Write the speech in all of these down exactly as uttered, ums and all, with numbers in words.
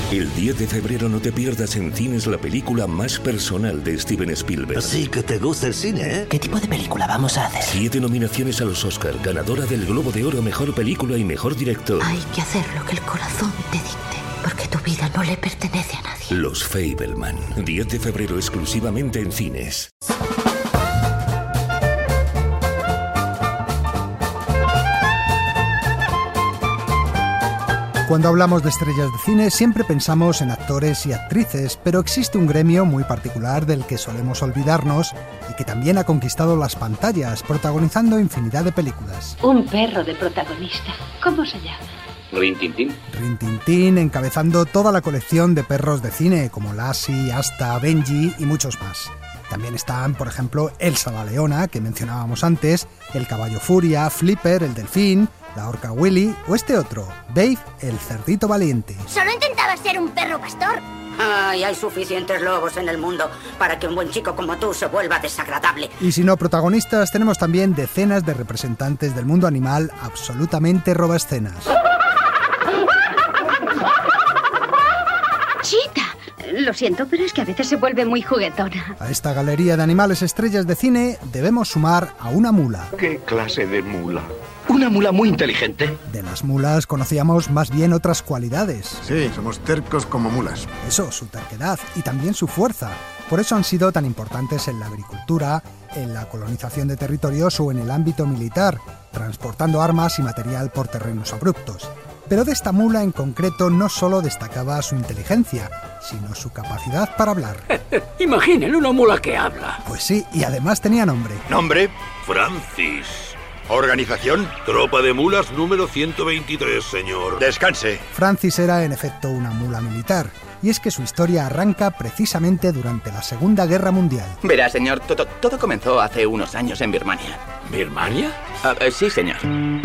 El diez de febrero no te pierdas en cines la película más personal de Steven Spielberg. Así que te gusta el cine, ¿eh? ¿Qué tipo de película vamos a hacer? Siete nominaciones a los Oscar, ganadora del Globo de Oro a Mejor Película y Mejor Director. Hay que hacer lo que el corazón te dicte, porque tu vida no le pertenece a nadie. Los Fabelman. diez de febrero exclusivamente en cines. Cuando hablamos de estrellas de cine siempre pensamos en actores y actrices, pero existe un gremio muy particular del que solemos olvidarnos y que también ha conquistado las pantallas, protagonizando infinidad de películas. Un perro de protagonista. ¿Cómo se llama? Rin Tin Tin. Rin Tin Tin, encabezando toda la colección de perros de cine, como Lassie, Asta, Benji y muchos más. También están, por ejemplo, Elsa la leona, que mencionábamos antes, el caballo Furia, Flipper, el delfín, la orca Willy o este otro, Dave, el cerdito valiente. Solo intentaba ser un perro pastor. Ay, hay suficientes lobos en el mundo para que un buen chico como tú se vuelva desagradable. Y si no protagonistas, tenemos también decenas de representantes del mundo animal absolutamente robaescenas. Chita. Lo siento, pero es que a veces se vuelve muy juguetona. A esta galería de animales estrellas de cine debemos sumar a una mula. ¿Qué clase de mula? Una mula muy inteligente. De las mulas conocíamos más bien otras cualidades. Sí, somos tercos como mulas. Eso, su terquedad y también su fuerza. Por eso han sido tan importantes en la agricultura, en la colonización de territorios o en el ámbito militar, transportando armas y material por terrenos abruptos. Pero de esta mula en concreto no solo destacaba su inteligencia, sino su capacidad para hablar. Imaginen una mula que habla. Pues sí, y además tenía nombre. ¿Nombre? Francis. ¿Organización? Tropa de mulas número ciento veintitrés, señor. Descanse. Francis era en efecto una mula militar, y es que su historia arranca precisamente durante la Segunda Guerra Mundial. Verá, señor, todo, todo comenzó hace unos años en Birmania. ¿Birmania? Uh, uh, sí, señor.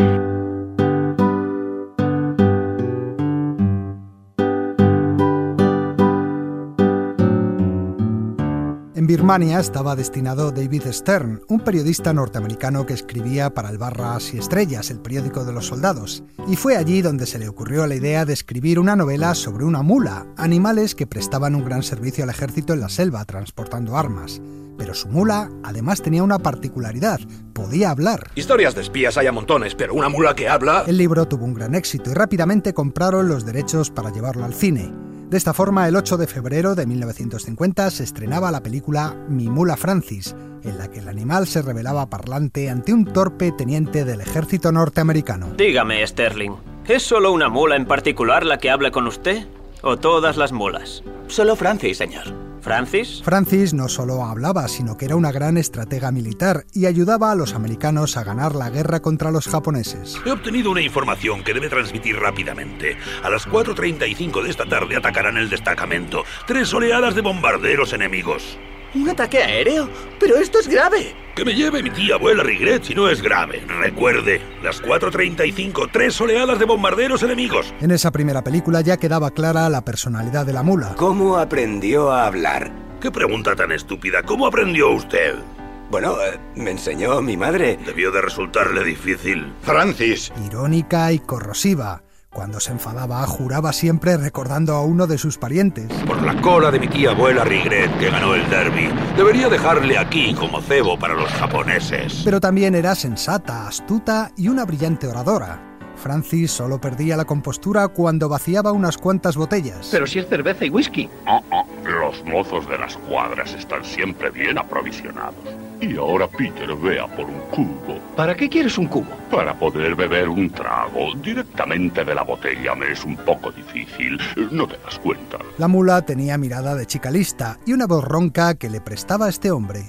En Birmania estaba destinado David Stern, un periodista norteamericano que escribía para el Barras y Estrellas, el periódico de los soldados, y fue allí donde se le ocurrió la idea de escribir una novela sobre una mula, animales que prestaban un gran servicio al ejército en la selva, transportando armas. Pero su mula, además, tenía una particularidad: podía hablar. Historias de espías hay a montones, pero una mula que habla... El libro tuvo un gran éxito y rápidamente compraron los derechos para llevarlo al cine. De esta forma, el ocho de febrero de mil novecientos cincuenta se estrenaba la película Mi mula Francis, en la que el animal se revelaba parlante ante un torpe teniente del ejército norteamericano. Dígame, Sterling, ¿es solo una mula en particular la que habla con usted? ¿O todas las mulas? Solo Francis, señor. ¿Francis? Francis no solo hablaba, sino que era una gran estratega militar y ayudaba a los americanos a ganar la guerra contra los japoneses. He obtenido una información que debe transmitir rápidamente. A las cuatro treinta y cinco de esta tarde atacarán el destacamento. Tres oleadas de bombarderos enemigos. ¿Un ataque aéreo? ¡Pero esto es grave! Que me lleve mi tía abuela Rigret si no es grave. Recuerde, las cuatro treinta y cinco, tres oleadas de bombarderos enemigos. En esa primera película ya quedaba clara la personalidad de la mula. ¿Cómo aprendió a hablar? ¿Qué pregunta tan estúpida? ¿Cómo aprendió usted? Bueno, eh, me enseñó mi madre. Debió de resultarle difícil. Francis. Irónica y corrosiva. Cuando se enfadaba, juraba siempre recordando a uno de sus parientes. Por la cola de mi tía abuela Rigret, que ganó el derbi. Debería dejarle aquí como cebo para los japoneses. Pero también era sensata, astuta y una brillante oradora. Francis solo perdía la compostura cuando vaciaba unas cuantas botellas. Pero si es cerveza y whisky. Ah, ah, los mozos de las cuadras están siempre bien aprovisionados. Y ahora Peter vea por un cubo. ¿Para qué quieres un cubo? Para poder beber un trago directamente de la botella me es un poco difícil. ¿No te das cuenta? La mula tenía mirada de chica lista y una voz ronca que le prestaba a este hombre.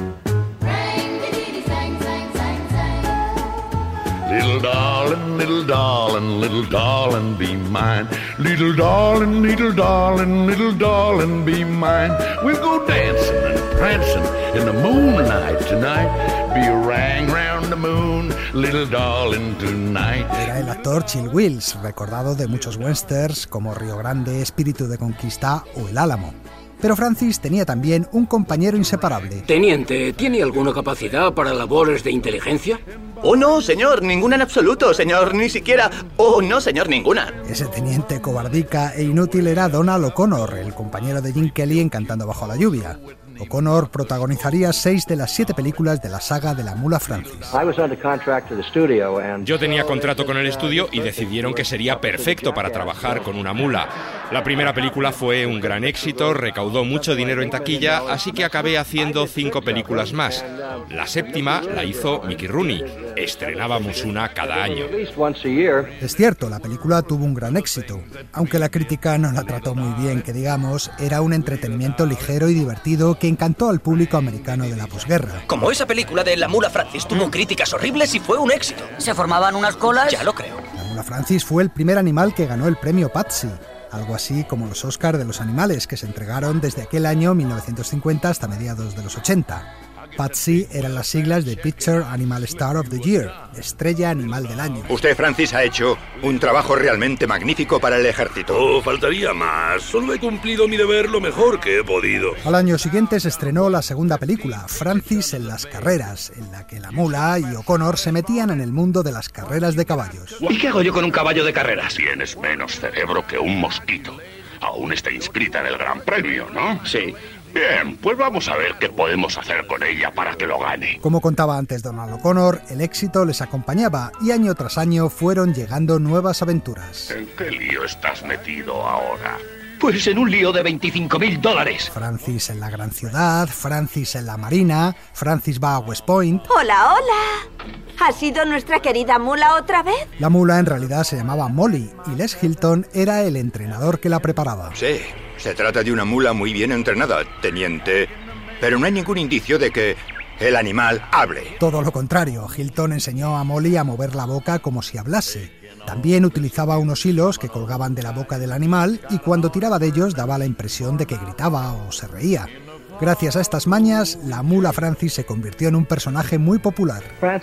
Little darling, little darling, little darling, be mine. Little darling, little darling, little darling, be mine. We'll go dancing and prancing in the moonlight tonight. Be rang round the moon, little darling, tonight. Era el actor Chill Wills, recordado de muchos westerns como Río Grande, Espíritu de Conquista o El Álamo. Pero Francis tenía también un compañero inseparable. Teniente, ¿tiene alguna capacidad para labores de inteligencia? Oh, no, señor, ninguna en absoluto, señor, ni siquiera... Oh, no, señor, ninguna. Ese teniente cobardica e inútil era Donald O'Connor, el compañero de Gene Kelly en Cantando bajo la lluvia. O'Connor protagonizaría seis de las siete películas de la saga de la Mula Francis. Yo tenía contrato con el estudio y decidieron que sería perfecto para trabajar con una mula. La primera película fue un gran éxito, recaudó mucho dinero en taquilla, así que acabé haciendo cinco películas más. La séptima la hizo Mickey Rooney. Estrenábamos una cada año. Es cierto, la película tuvo un gran éxito. Aunque la crítica no la trató muy bien, que digamos, era un entretenimiento ligero y divertido que encantó al público americano de la posguerra. Como esa película de La Mula Francis tuvo críticas horribles y fue un éxito. ¿Se formaban unas colas? Ya lo creo. La Mula Francis fue el primer animal que ganó el premio Patsy, algo así como los Oscar de los animales, que se entregaron desde aquel año mil novecientos cincuenta hasta mediados de los ochenta. Patsy eran las siglas de Picture Animal Star of the Year, estrella animal del año. Usted, Francis, ha hecho un trabajo realmente magnífico para el ejército. Oh, faltaría más. Solo he cumplido mi deber lo mejor que he podido. Al año siguiente se estrenó la segunda película, Francis en las carreras, en la que la mula y O'Connor se metían en el mundo de las carreras de caballos. ¿Y qué hago yo con un caballo de carreras? Tienes menos cerebro que un mosquito. Aún está inscrita en el Gran Premio, ¿no? Sí. Bien, pues vamos a ver qué podemos hacer con ella para que lo gane. Como contaba antes Donald O'Connor, el éxito les acompañaba y año tras año fueron llegando nuevas aventuras. ¿En qué lío estás metido ahora? Pues en un lío de veinticinco mil dólares. Francis en la gran ciudad, Francis en la marina, Francis va a West Point. Hola, hola. ¿Ha sido nuestra querida mula otra vez? La mula en realidad se llamaba Molly y Les Hilton era el entrenador que la preparaba. Sí, se trata de una mula muy bien entrenada, teniente. Pero no hay ningún indicio de que el animal hable. Todo lo contrario, Hilton enseñó a Molly a mover la boca como si hablase. También utilizaba unos hilos que colgaban de la boca del animal y cuando tiraba de ellos daba la impresión de que gritaba o se reía. Gracias a estas mañas, la mula Francis se convirtió en un personaje muy popular.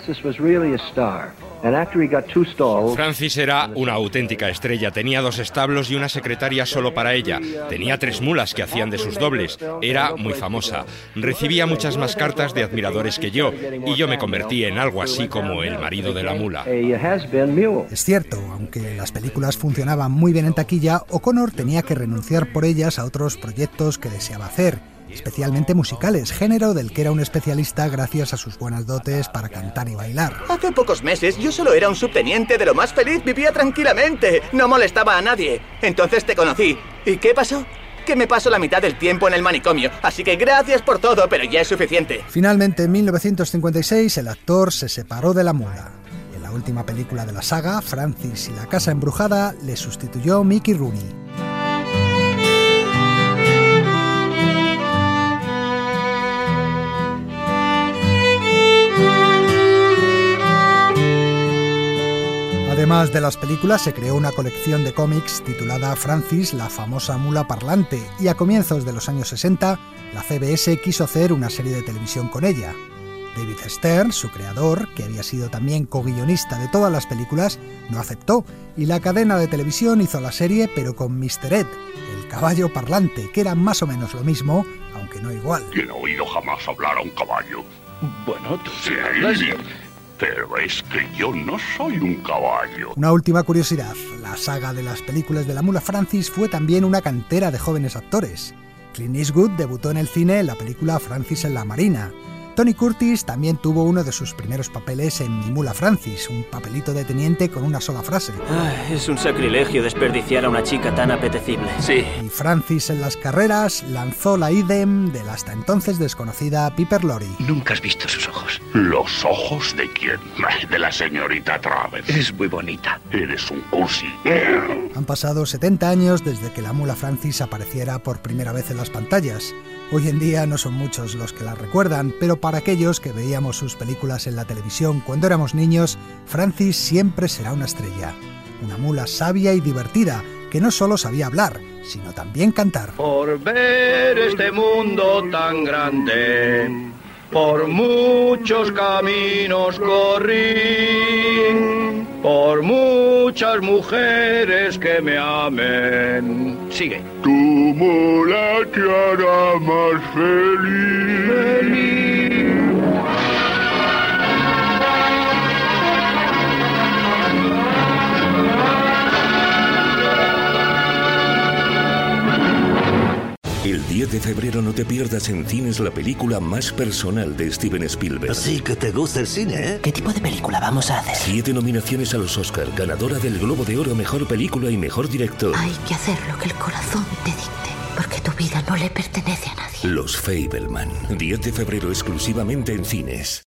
Francis era una auténtica estrella. Tenía dos establos y una secretaria solo para ella. Tenía tres mulas que hacían de sus dobles. Era muy famosa. Recibía muchas más cartas de admiradores que yo, y yo me convertí en algo así como el marido de la mula. Es cierto, aunque las películas funcionaban muy bien en taquilla, O'Connor tenía que renunciar por ellas a otros proyectos que deseaba hacer, especialmente musicales, género del que era un especialista gracias a sus buenas dotes para cantar y bailar. Hace pocos meses yo solo era un subteniente de lo más feliz, vivía tranquilamente, no molestaba a nadie. Entonces te conocí. ¿Y qué pasó? Que me paso la mitad del tiempo en el manicomio, así que gracias por todo, pero ya es suficiente. Finalmente, en mil novecientos cincuenta y seis, el actor se separó de la mula. En la última película de la saga, Francis y la casa embrujada, le sustituyó Mickey Rooney. Además de las películas, se creó una colección de cómics titulada Francis, la famosa mula parlante, y a comienzos de los años sesenta, la C B S quiso hacer una serie de televisión con ella. David Stern, su creador, que había sido también co-guionista de todas las películas, no aceptó, y la cadena de televisión hizo la serie, pero con mister Ed, el caballo parlante, que era más o menos lo mismo, aunque no igual. ¿Quién ha oído jamás hablar a un caballo? Bueno, tú sí. Sí, pero es que yo no soy un caballo. Una última curiosidad, la saga de las películas de la mula Francis fue también una cantera de jóvenes actores. Clint Eastwood debutó en el cine en la película Francis en la marina. Tony Curtis también tuvo uno de sus primeros papeles en Mi mula Francis, un papelito de teniente con una sola frase. Ay, es un sacrilegio desperdiciar a una chica tan apetecible. Sí. Y Francis en las carreras lanzó la idem de la hasta entonces desconocida Piper Laurie. Nunca has visto sus ojos. ¿Los ojos de quién? De la señorita Travers. Es muy bonita. Eres un cursi. Han pasado setenta años desde que la mula Francis apareciera por primera vez en las pantallas. Hoy en día no son muchos los que la recuerdan, pero para aquellos que veíamos sus películas en la televisión cuando éramos niños, Francis siempre será una estrella. Una mula sabia y divertida, que no solo sabía hablar, sino también cantar. Por ver este mundo tan grande, por muchos caminos corrí, por muchas mujeres que me amen, sigue. Tu mula te hará más feliz. Feliz. El diez de febrero no te pierdas en cines la película más personal de Steven Spielberg. Así que te gusta el cine, ¿eh? ¿Qué tipo de película vamos a hacer? Siete nominaciones a los Oscar, ganadora del Globo de Oro a Mejor Película y Mejor Director. Hay que hacer lo que el corazón te dicte, porque tu vida no le pertenece a nadie. Los Fabelman. diez de febrero exclusivamente en cines.